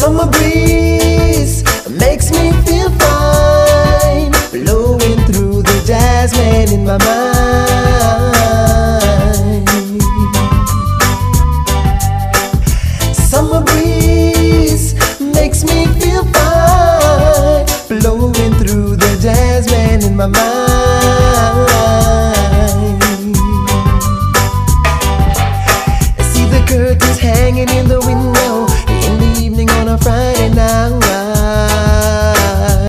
summer breeze makes me feel fine, blowing through the jasmine in my mind.